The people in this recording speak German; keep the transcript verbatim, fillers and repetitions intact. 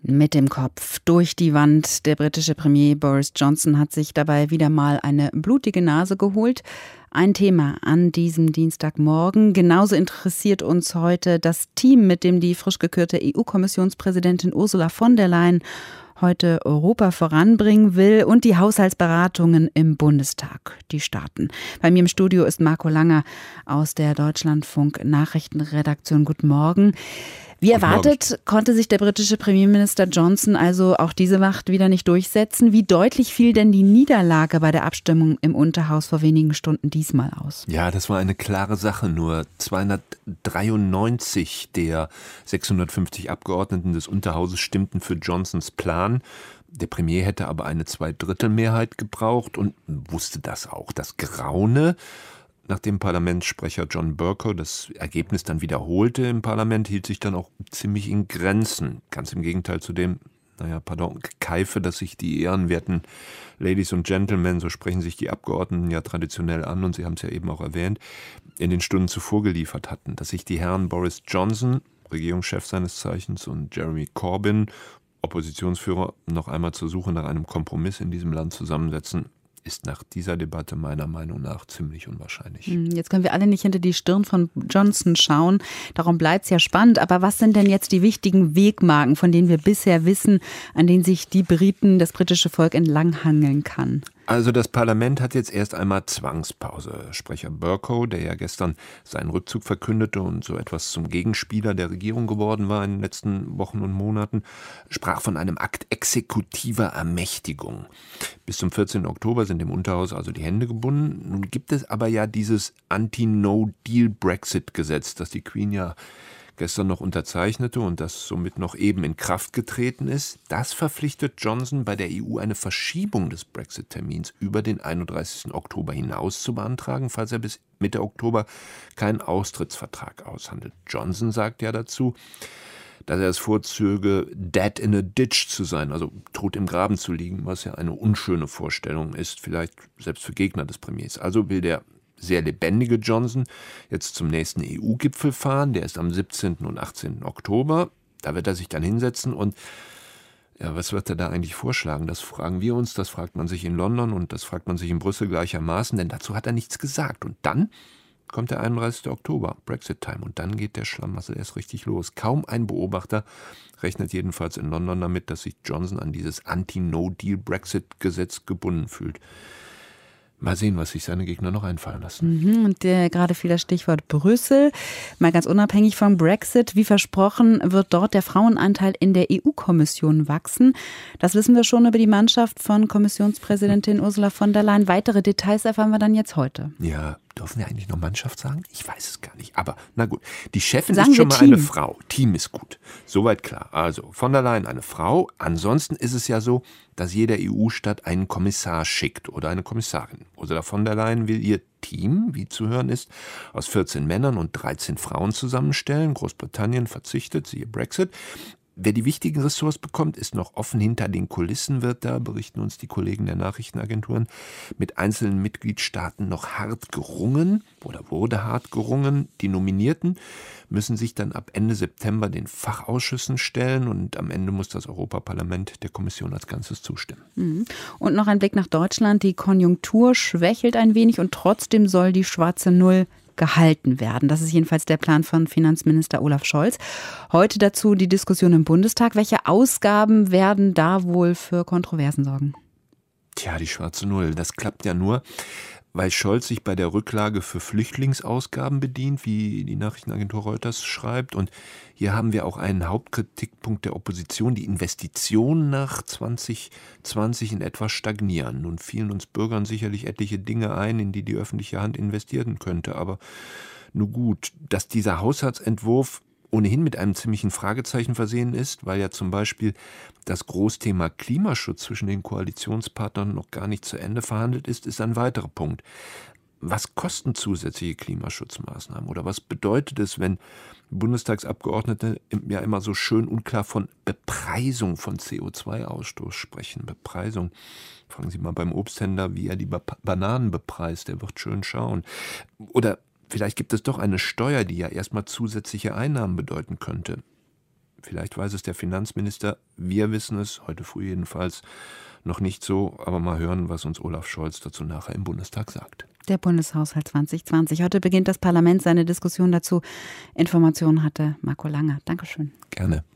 Mit dem Kopf durch die Wand. Der britische Premier Boris Johnson hat sich dabei wieder mal eine blutige Nase geholt. Ein Thema an diesem Dienstagmorgen. Genauso interessiert uns heute das Team, mit dem die frisch gekürte E U-Kommissionspräsidentin Ursula von der Leyen heute Europa voranbringen will, und die Haushaltsberatungen im Bundestag, die starten. Bei mir im Studio ist Marco Langer aus der Deutschlandfunk Nachrichtenredaktion. Guten Morgen. Wie erwartet konnte sich der britische Premierminister Johnson also auch diese Nacht wieder nicht durchsetzen. Wie deutlich fiel denn die Niederlage bei der Abstimmung im Unterhaus vor wenigen Stunden diesmal aus? Ja, das war eine klare Sache. Nur zweihundertdreiundneunzig der sechshundertfünfzig Abgeordneten des Unterhauses stimmten für Johnsons Plan. Der Premier hätte aber eine Zweidrittelmehrheit gebraucht und wusste das auch. Das Graune, nachdem Parlamentssprecher John Bercow das Ergebnis dann wiederholte im Parlament, hielt sich dann auch ziemlich in Grenzen. Ganz im Gegenteil zu dem, naja, pardon, Gekeife, das sich die ehrenwerten Ladies und Gentlemen, so sprechen sich die Abgeordneten ja traditionell an, und Sie haben es ja eben auch erwähnt, in den Stunden zuvor geliefert hatten. Dass sich die Herren Boris Johnson, Regierungschef seines Zeichens, und Jeremy Corbyn, Oppositionsführer, noch einmal zur Suche nach einem Kompromiss in diesem Land zusammensetzen, ist nach dieser Debatte meiner Meinung nach ziemlich unwahrscheinlich. Jetzt können wir alle nicht hinter die Stirn von Johnson schauen. Darum bleibt es ja spannend. Aber was sind denn jetzt die wichtigen Wegmarken, von denen wir bisher wissen, an denen sich die Briten, das britische Volk entlanghangeln kann? Also das Parlament hat jetzt erst einmal Zwangspause. Sprecher Bercow, der ja gestern seinen Rückzug verkündete und so etwas zum Gegenspieler der Regierung geworden war in den letzten Wochen und Monaten, sprach von einem Akt exekutiver Ermächtigung. Bis zum vierzehnten Oktober sind im Unterhaus also die Hände gebunden. Nun gibt es aber ja dieses Anti-No-Deal-Brexit-Gesetz, das die Queen ja gestern noch unterzeichnete und das somit noch eben in Kraft getreten ist. Das verpflichtet Johnson, bei der E U eine Verschiebung des Brexit-Termins über den einunddreißigsten Oktober hinaus zu beantragen, falls er bis Mitte Oktober keinen Austrittsvertrag aushandelt. Johnson sagt ja dazu, dass er es vorzöge, dead in a ditch zu sein, also tot im Graben zu liegen, was ja eine unschöne Vorstellung ist, vielleicht selbst für Gegner des Premiers. Also will der sehr lebendige Johnson jetzt zum nächsten E U-Gipfel fahren. Der ist am siebzehnten und achtzehnten Oktober. Da wird er sich dann hinsetzen und ja, was wird er da eigentlich vorschlagen? Das fragen wir uns, das fragt man sich in London und das fragt man sich in Brüssel gleichermaßen, denn dazu hat er nichts gesagt. Und dann kommt der einunddreißigste Oktober, Brexit-Time, und dann geht der Schlamassel erst richtig los. Kaum ein Beobachter rechnet jedenfalls in London damit, dass sich Johnson an dieses Anti-No-Deal-Brexit-Gesetz gebunden fühlt. Mal sehen, was sich seine Gegner noch einfallen lassen. Mhm, und der, gerade fiel das Stichwort Brüssel. Mal ganz unabhängig vom Brexit, wie versprochen, wird dort der Frauenanteil in der E U-Kommission wachsen. Das wissen wir schon über die Mannschaft von Kommissionspräsidentin Ursula von der Leyen. Weitere Details erfahren wir dann jetzt heute. Ja, dürfen wir eigentlich noch Mannschaft sagen? Ich weiß es gar nicht. Aber na gut, die Chefin Sagen ist schon wir mal Team. eine Frau. Team ist gut. Soweit klar. Also von der Leyen eine Frau. Ansonsten ist es ja so, dass jeder E U-Staat einen Kommissar schickt oder eine Kommissarin. Ursula von der Leyen will ihr Team, wie zu hören ist, aus vierzehn Männern und dreizehn Frauen zusammenstellen. Großbritannien verzichtet, siehe Brexit. Wer die wichtigen Ressorts bekommt, ist noch offen. Hinter den Kulissen wird da, berichten uns die Kollegen der Nachrichtenagenturen, mit einzelnen Mitgliedstaaten noch hart gerungen oder wurde hart gerungen. Die Nominierten müssen sich dann ab Ende September den Fachausschüssen stellen und am Ende muss das Europaparlament der Kommission als Ganzes zustimmen. Und noch ein Blick nach Deutschland. Die Konjunktur schwächelt ein wenig und trotzdem soll die schwarze Null gehalten werden. Das ist jedenfalls der Plan von Finanzminister Olaf Scholz. Heute dazu die Diskussion im Bundestag. Welche Ausgaben werden da wohl für Kontroversen sorgen? Tja, die schwarze Null, das klappt ja nur, weil Scholz sich bei der Rücklage für Flüchtlingsausgaben bedient, wie die Nachrichtenagentur Reuters schreibt. Und hier haben wir auch einen Hauptkritikpunkt der Opposition. Die Investitionen nach zwanzig zwanzig in etwa stagnieren. Nun fielen uns Bürgern sicherlich etliche Dinge ein, in die die öffentliche Hand investieren könnte. Aber nur gut, dass dieser Haushaltsentwurf ohnehin mit einem ziemlichen Fragezeichen versehen ist, weil ja zum Beispiel das Großthema Klimaschutz zwischen den Koalitionspartnern noch gar nicht zu Ende verhandelt ist, ist ein weiterer Punkt. Was kosten zusätzliche Klimaschutzmaßnahmen oder was bedeutet es, wenn Bundestagsabgeordnete ja immer so schön unklar von Bepreisung von C O zwei Ausstoß sprechen? Bepreisung. Fragen Sie mal beim Obsthändler, wie er die Bananen bepreist, der wird schön schauen. Oder vielleicht gibt es doch eine Steuer, die ja erstmal zusätzliche Einnahmen bedeuten könnte. Vielleicht weiß es der Finanzminister. Wir wissen es, heute früh jedenfalls, noch nicht so. Aber mal hören, was uns Olaf Scholz dazu nachher im Bundestag sagt. Der Bundeshaushalt zwanzig zwanzig. Heute beginnt das Parlament seine Diskussion dazu. Informationen hatte Marco Lange. Dankeschön. Gerne.